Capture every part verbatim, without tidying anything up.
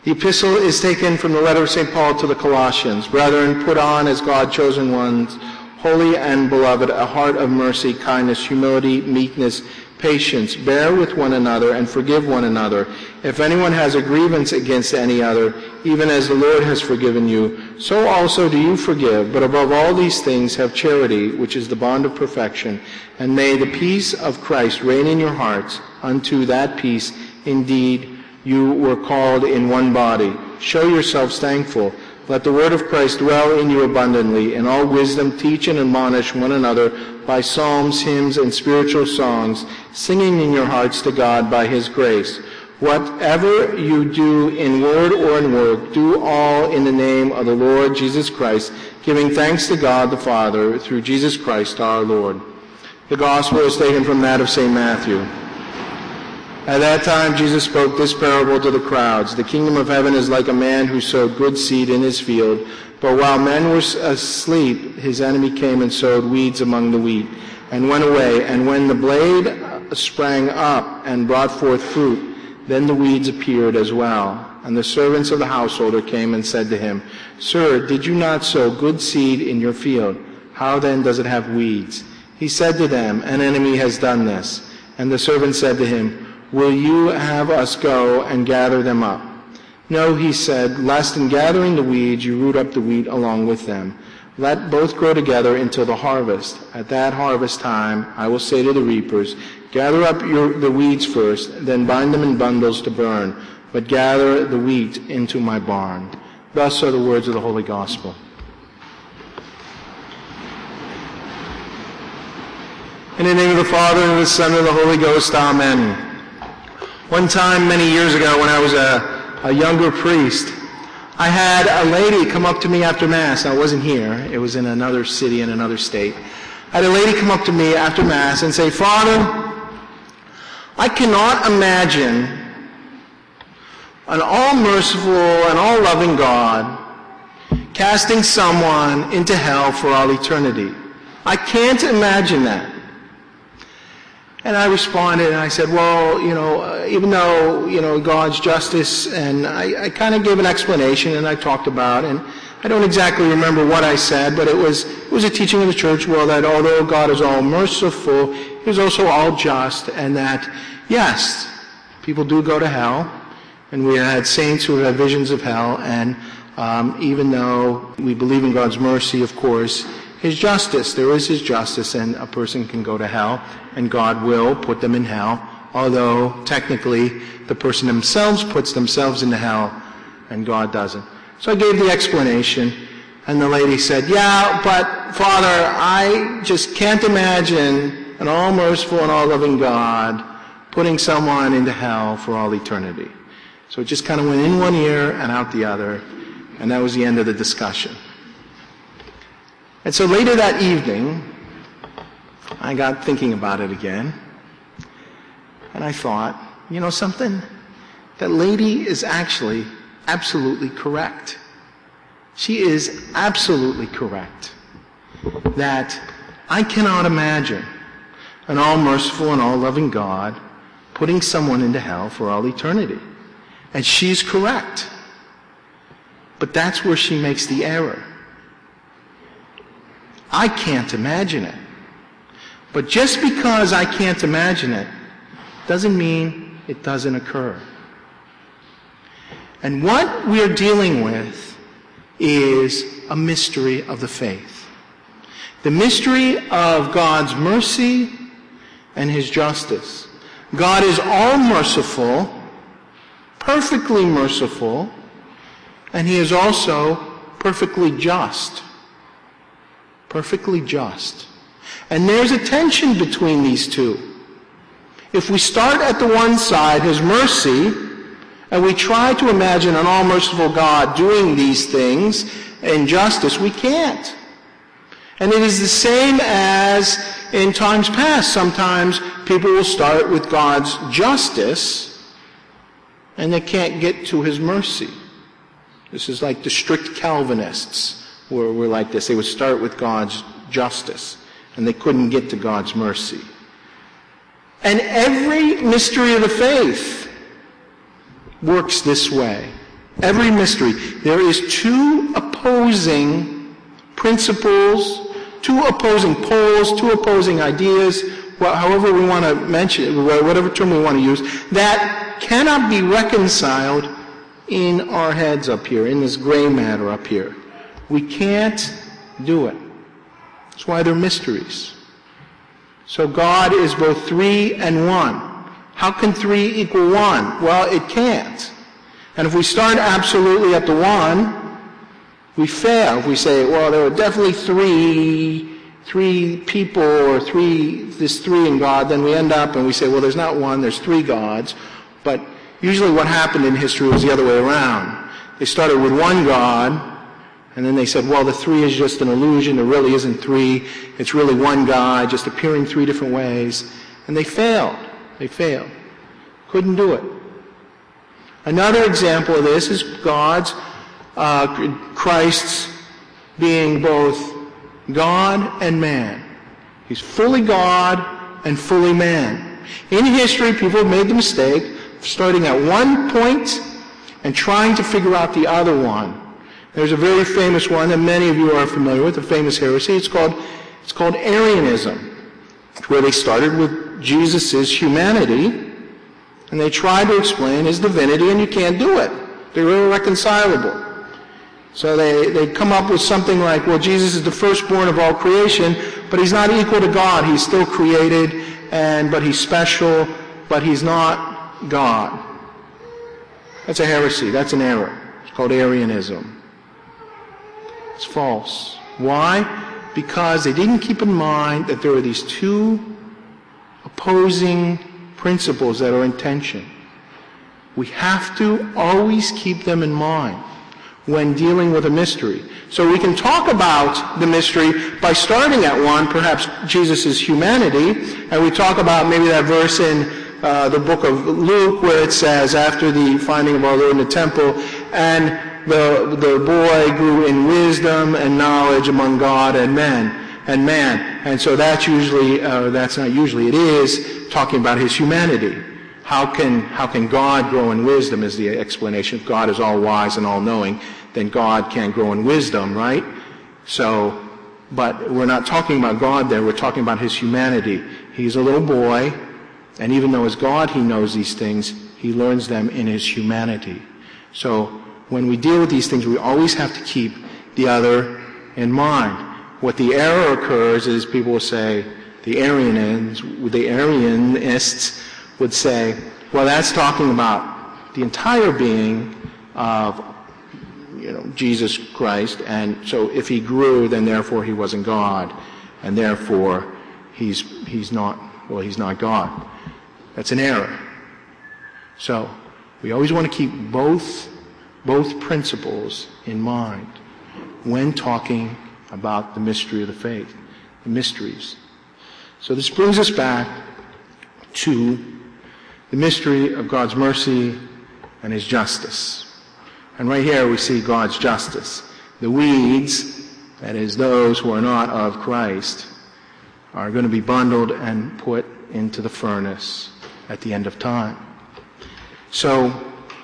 The epistle is taken from the letter of Saint Paul to the Colossians. Brethren, put on as God-chosen ones, holy and beloved, a heart of mercy, kindness, humility, meekness, patience. Bear with one another and forgive one another. If anyone has a grievance against any other, even as the Lord has forgiven you, so also do you forgive. But above all these things have charity, which is the bond of perfection. And may the peace of Christ reign in your hearts. Unto that peace, indeed, you were called in one body. Show yourselves thankful. Let the word of Christ dwell in you abundantly. In all wisdom, teach and admonish one another by psalms, hymns, and spiritual songs, singing in your hearts to God by his grace. Whatever you do in word or in work, do all in the name of the Lord Jesus Christ, giving thanks to God the Father through Jesus Christ our Lord. The gospel is taken from that of Saint Matthew. At that time Jesus spoke this parable to the crowds. The kingdom of heaven is like a man who sowed good seed in his field, but while men were asleep, his enemy came and sowed weeds among the wheat, and went away. And when the blade sprang up and brought forth fruit, then the weeds appeared as well. And the servants of the householder came and said to him, Sir, did you not sow good seed in your field? How then does it have weeds? He said to them, An enemy has done this. And the servant said to him, Will you have us go and gather them up? No, he said, lest in gathering the weeds you root up the wheat along with them. Let both grow together until the harvest. At that harvest time I will say to the reapers, Gather up your, the weeds first, then bind them in bundles to burn, but gather the wheat into my barn. Thus are the words of the Holy Gospel. In the name of the Father, and of the Son, and of the Holy Ghost, Amen. One time, many years ago, when I was a, a younger priest, I had a lady come up to me after Mass. I wasn't here. It was in another city in another state. I had a lady come up to me after Mass and say, Father, I cannot imagine an all-merciful and all-loving God casting someone into hell for all eternity. I can't imagine that. And I responded and I said, well, you know, uh, even though, you know, God's justice, and I, I kind of gave an explanation and I talked about, and I don't exactly remember what I said, but it was, it was a teaching of the church, well, that although God is all merciful, he is also all just, and that, yes, people do go to hell, and we had saints who had visions of hell, and um, even though we believe in God's mercy, of course, his justice, there is his justice, and a person can go to hell, and God will put them in hell, although technically the person themselves puts themselves into hell, and God doesn't. So I gave the explanation, and the lady said, yeah, but Father, I just can't imagine an all-merciful and all-loving God putting someone into hell for all eternity. So it just kind of went in one ear and out the other, and that was the end of the discussion. And so later that evening, I got thinking about it again, and I thought, you know something? That lady is actually absolutely correct. She is absolutely correct. That I cannot imagine an all-merciful and all-loving God putting someone into hell for all eternity. And she's correct. But that's where she makes the error. I can't imagine it. But just because I can't imagine it doesn't mean it doesn't occur. And what we're dealing with is a mystery of the faith. The mystery of God's mercy and his justice. God is all merciful, perfectly merciful, and he is also perfectly just. Perfectly just. And there's a tension between these two. If we start at the one side, his mercy, and we try to imagine an all-merciful God doing these things in justice, we can't. And it is the same as in times past. Sometimes people will start with God's justice, and they can't get to his mercy. This is like the strict Calvinists. Were, were like this. They would start with God's justice, and they couldn't get to God's mercy. And every mystery of the faith works this way. Every mystery. There is two opposing principles, two opposing poles, two opposing ideas, well, however we want to mention, whatever term we want to use, that cannot be reconciled in our heads up here, in this gray matter up here. We can't do it. That's why they're mysteries. So God is both three and one. How can three equal one? Well, it can't. And if we start absolutely at the one, we fail. If we say, well, there are definitely three, three people or three, this three in God, then we end up and we say, well, there's not one, there's three gods. But usually what happened in history was the other way around. They started with one God, and then they said, well, the three is just an illusion. There really isn't three. It's really one God, just appearing three different ways. And they failed. They failed. Couldn't do it. Another example of this is God's, uh, Christ's being both God and man. He's fully God and fully man. In history, people have made the mistake of starting at one point and trying to figure out the other one. There's a very famous one that many of you are familiar with, a famous heresy. It's called, it's called Arianism. It's where they started with Jesus' humanity, and they tried to explain his divinity, and you can't do it. They're irreconcilable. So they, they come up with something like, well, Jesus is the firstborn of all creation, but he's not equal to God. He's still created, and but he's special, but he's not God. That's a heresy. That's an error. It's called Arianism. It's false. Why? Because they didn't keep in mind that there are these two opposing principles that are in tension. We have to always keep them in mind when dealing with a mystery. So we can talk about the mystery by starting at one, perhaps Jesus' humanity, and we talk about maybe that verse in uh, the book of Luke where it says, after the finding of our Lord in the temple, and the, the boy grew in wisdom and knowledge among God and men. And man. And so that's usually, uh, that's not usually, it is talking about his humanity. How can, how can God grow in wisdom is the explanation. If God is all wise and all knowing, then God can't grow in wisdom, right? So, but we're not talking about God there, we're talking about his humanity. He's a little boy, and even though as God he knows these things, he learns them in his humanity. So, when we deal with these things, we always have to keep the other in mind. What the error occurs is people will say, the Arians, the Arianists would say, well, that's talking about the entire being of, you know, Jesus Christ, and so if he grew, then therefore he wasn't God, and therefore he's he's not, well, he's not God. That's an error. So we always want to keep both both principles in mind when talking about the mystery of the faith, the mysteries. So this brings us back to the mystery of God's mercy and his justice. And right here we see God's justice. The weeds, that is those who are not of Christ, are going to be bundled and put into the furnace at the end of time. So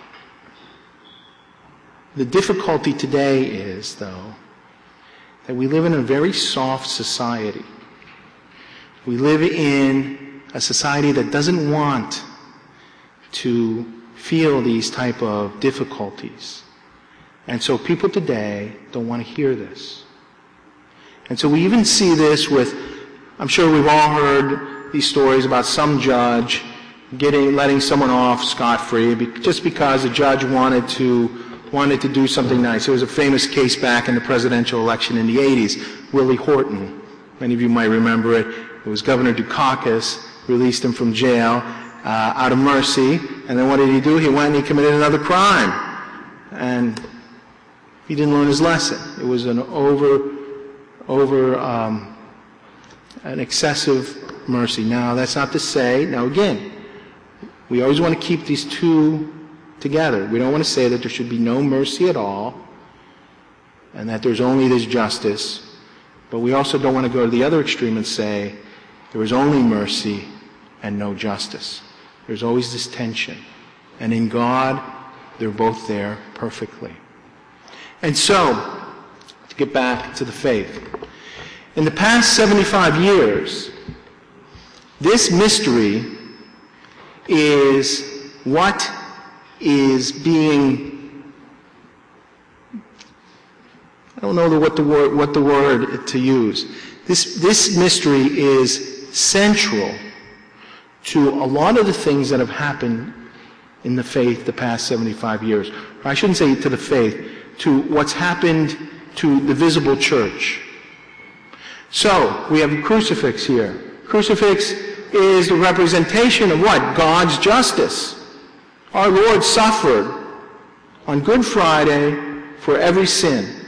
the difficulty today is, though, that we live in a very soft society. We live in a society that doesn't want to feel these type of difficulties. And so people today don't want to hear this. And so we even see this with, I'm sure we've all heard these stories about some judge getting, letting someone off scot-free just because the judge wanted to wanted to do something nice. There was a famous case back in the presidential election in the eighties, Willie Horton. Many of you might remember it. It was Governor Dukakis released him from jail uh, out of mercy. And then what did he do? He went and he committed another crime. And he didn't learn his lesson. It was an over, over, um, an excessive mercy. Now, that's not to say, now again, we always want to keep these two together. We don't want to say that there should be no mercy at all and that there's only this justice, but we also don't want to go to the other extreme and say there is only mercy and no justice. There's always this tension. And in God, They're both there perfectly. And so, to get back to the faith, in the past seventy-five years, this mystery is what is being, I don't know the, what the word what the word to use. This this mystery is central to a lot of the things that have happened in the faith the past seventy-five years. Or I shouldn't say to the faith, to what's happened to the visible church. So, we have a crucifix here. Crucifix is the representation of what? God's justice. Our Lord suffered on Good Friday for every sin.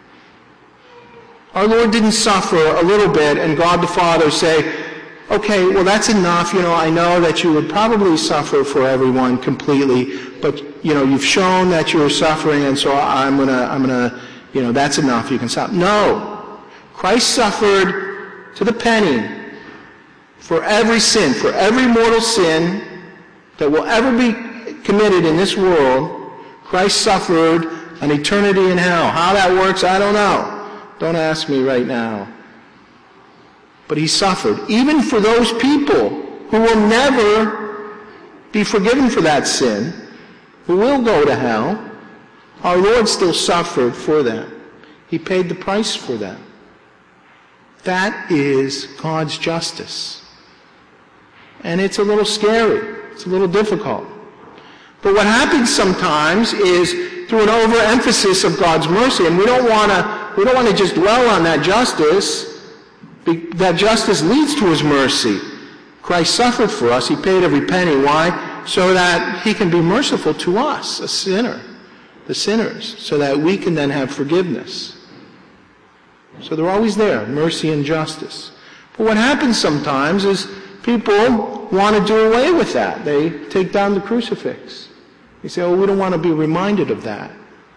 Our Lord didn't suffer a little bit and God the Father say, okay, well that's enough, you know, I know that you would probably suffer for everyone completely, but, you know, you've shown that you're suffering and so I'm gonna, I'm gonna, you know, that's enough, you can stop. No! Christ suffered to the penny for every sin, for every mortal sin that will ever be committed in this world. Christ suffered an eternity in hell. How that works, I don't know. Don't ask me right now. But he suffered, even for those people who will never be forgiven for that sin, who will go to hell. Our Lord still suffered for them. He paid the price for them. That is God's justice. And it's a little scary. It's a little difficult. But what happens sometimes is through an overemphasis of God's mercy, and we don't want to we don't want to just dwell on that justice. That justice leads to his mercy. Christ suffered for us. He paid every penny. Why? So that he can be merciful to us, a sinner, the sinners, so that we can then have forgiveness. So they're always there, mercy and justice. But what happens sometimes is people want to do away with that. They take down the crucifix. They say, oh, we don't want to be reminded of that.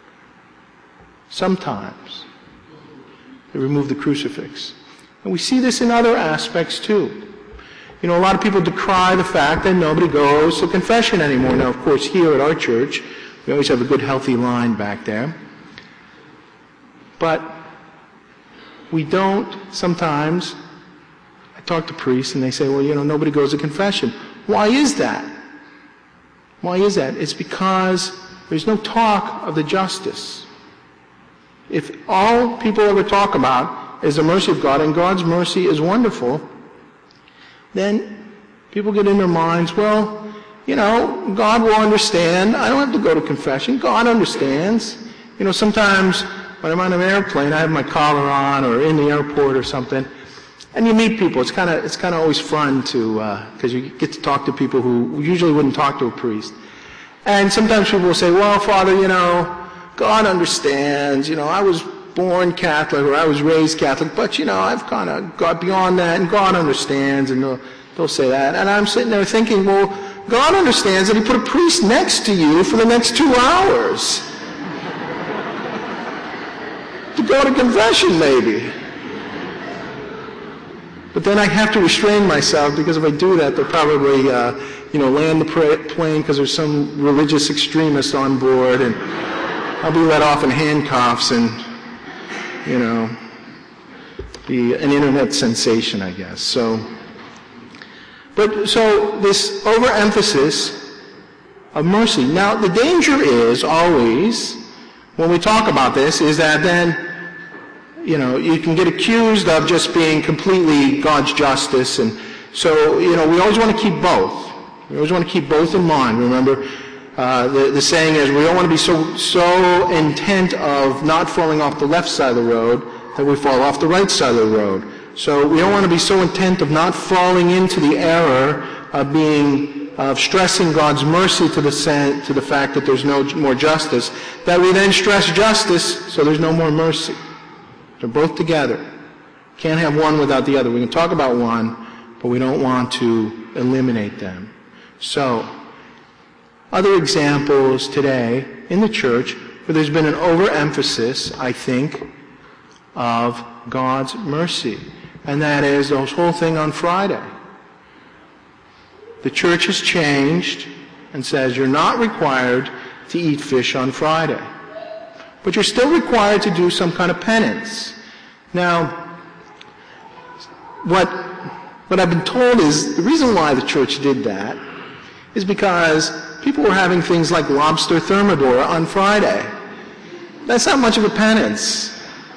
Sometimes they remove the crucifix. And we see this in other aspects too. You know, a lot of people decry the fact that nobody goes to confession anymore. Now, of course, here at our church, we always have a good, healthy line back there. But we don't sometimes, I talk to priests and they say, well, you know, nobody goes to confession. Why is that? Why is that? It's because there's no talk of the justice. If all people ever talk about is the mercy of God, and God's mercy is wonderful, then people get in their minds, well, you know, God will understand. I don't have to go to confession. God understands. You know, sometimes when I'm on an airplane, I have my collar on, or in the airport or something, and you meet people. It's kind of it's kind of always fun to, because uh, you get to talk to people who usually wouldn't talk to a priest. And sometimes people will say, well, Father, you know, God understands. You know, I was born Catholic, or I was raised Catholic, but, you know, I've kind of got beyond that, and God understands, and they'll, they'll say that. And I'm sitting there thinking, well, God understands that he put a priest next to you for the next two hours. To go to confession, maybe. But then I have to restrain myself, because if I do that, they'll probably, uh, you know, land the plane because there's some religious extremist on board, and I'll be let off in handcuffs and, you know, be an internet sensation, I guess. So, but so this overemphasis of mercy. Now, the danger is always, when we talk about this, is that then, you know, you can get accused of just being completely God's justice. And so, you know, we always want to keep both. We always want to keep both in mind. Remember, uh, the, the saying is, we don't want to be so, so intent of not falling off the left side of the road that we fall off the right side of the road. So we don't want to be so intent of not falling into the error of being, of stressing God's mercy to the, to the fact that there's no more justice, that we then stress justice so there's no more mercy. They're both together. Can't have one without the other. We can talk about one, but we don't want to eliminate them. So, other examples today in the church where there's been an overemphasis, I think, of God's mercy. And that is the whole thing on Friday. The church has changed and says you're not required to eat fish on Friday. But you're still required to do some kind of penance. Now, what, what I've been told is the reason why the church did that is because people were having things like lobster thermidor on Friday. That's not much of a penance.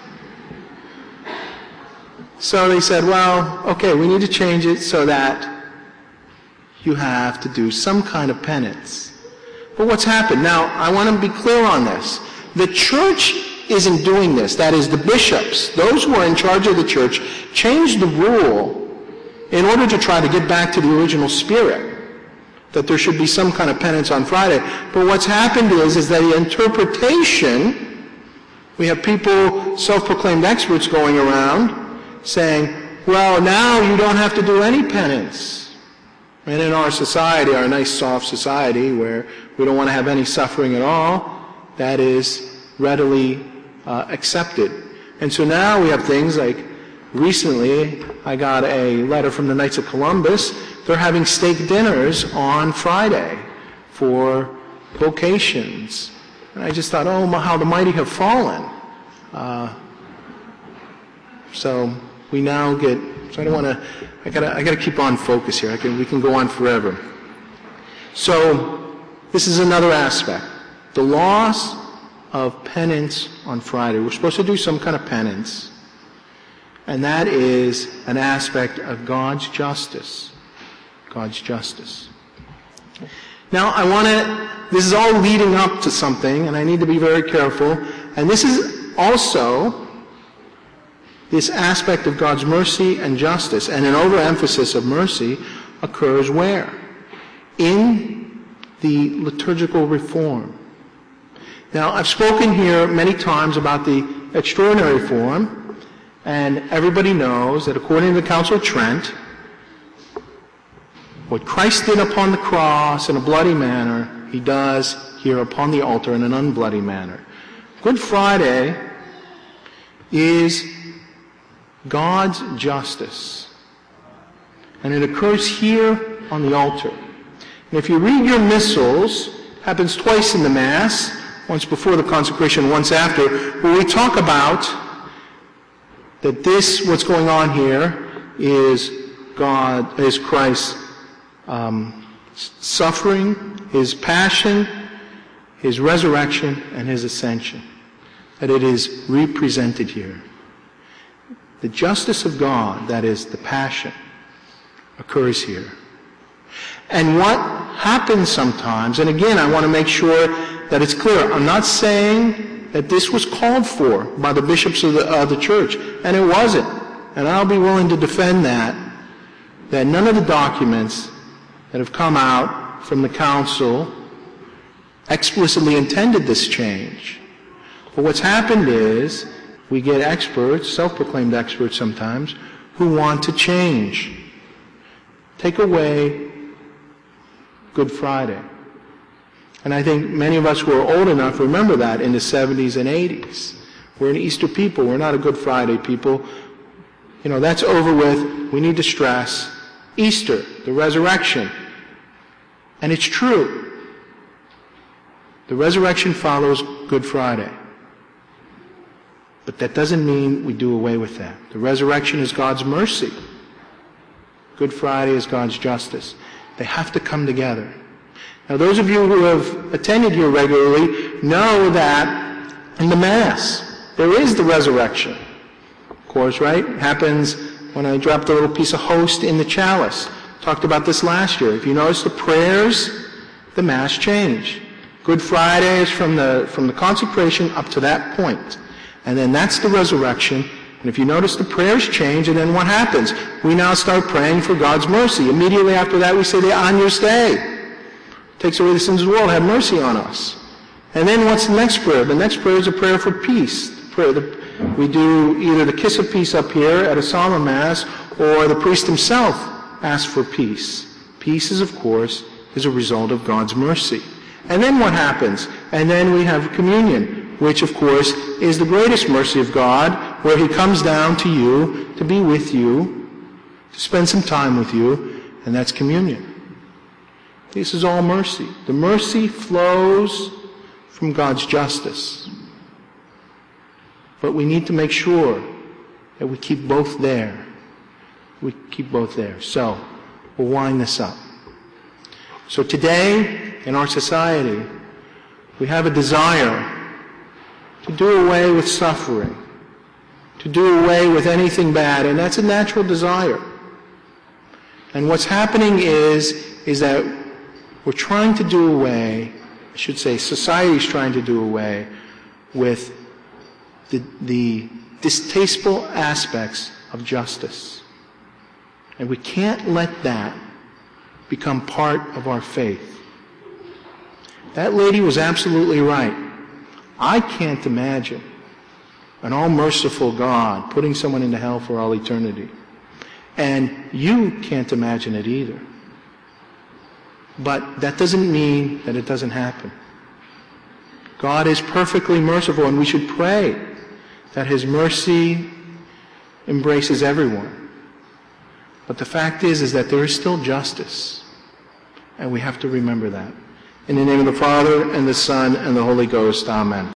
So they said, well, okay, we need to change it so that you have to do some kind of penance. But what's happened? Now, I want to be clear on this. The church isn't doing this. That is, the bishops, those who are in charge of the church, changed the rule in order to try to get back to the original spirit, that there should be some kind of penance on Friday. But what's happened is, is that the interpretation, we have people, self-proclaimed experts going around saying, well, now you don't have to do any penance. And in our society, our nice soft society, where we don't want to have any suffering at all, that is readily uh, accepted. And so now we have things like, recently I got a letter from the Knights of Columbus. They're having steak dinners on Friday for vocations. And I just thought, oh, how the mighty have fallen. Uh, so we now get, so I don't want to, I gotta, I gotta keep on focus here. I can, we can go on forever. So this is another aspect. The loss of penance on Friday. We're supposed to do some kind of penance. And that is an aspect of God's justice. God's justice. Now, I want to, this is all leading up to something, and I need to be very careful. And this is also this aspect of God's mercy and justice. And an overemphasis of mercy occurs where? In the liturgical reform. Now, I've spoken here many times about the extraordinary form, and everybody knows that according to the Council of Trent, what Christ did upon the cross in a bloody manner, he does here upon the altar in an unbloody manner. Good Friday is God's justice, and it occurs here on the altar. And if you read your missals, it happens twice in the Mass, once before the consecration, once after, where we talk about that this, what's going on here, is God, is Christ's um, suffering, his passion, his resurrection, and his ascension. That it is represented here. The justice of God, that is the passion, occurs here. And what happens sometimes, and again, I want to make sure that it's clear. I'm not saying that this was called for by the bishops of the, uh, the church, and it wasn't. And I'll be willing to defend that, that none of the documents that have come out from the council explicitly intended this change. But what's happened is we get experts, self-proclaimed experts sometimes, who want to change. Take away Good Friday. And I think many of us who are old enough remember that in the seventies and eighties. We're an Easter people. We're not a Good Friday people. You know, that's over with. We need to stress Easter, the resurrection. And it's true. The resurrection follows Good Friday. But that doesn't mean we do away with that. The resurrection is God's mercy. Good Friday is God's justice. They have to come together. Now, those of you who have attended here regularly know that in the Mass, there is the resurrection. Of course, right? It happens when I dropped a little piece of host in the chalice. Talked about this last year. If you notice the prayers, the Mass change. Good Friday is from the, from the consecration up to that point. And then that's the resurrection. And if you notice, the prayers change, and then what happens? We now start praying for God's mercy. Immediately after that, we say the Agnus Dei. Takes away the sins of the world. Have mercy on us. And then what's the next prayer? The next prayer is a prayer for peace. The prayer, the, we do either the kiss of peace up here at a solemn Mass, or the priest himself asks for peace. Peace is, of course, is a result of God's mercy. And then what happens? And then we have communion, which, of course, is the greatest mercy of God, where he comes down to you, to be with you, to spend some time with you, and that's communion. This is all mercy. The mercy flows from God's justice. But we need to make sure that we keep both there. We keep both there. So, we'll wind this up. So today, in our society, we have a desire to do away with suffering, to do away with anything bad, and that's a natural desire. And what's happening is, is that we're trying to do away, I should say society's trying to do away with the, the distasteful aspects of justice. And we can't let that become part of our faith. That lady was absolutely right. I can't imagine an all-merciful God putting someone into hell for all eternity. And you can't imagine it either. But that doesn't mean that it doesn't happen. God is perfectly merciful, and we should pray that His mercy embraces everyone. But the fact is, is that there is still justice. And we have to remember that. In the name of the Father, and the Son, and the Holy Ghost, amen.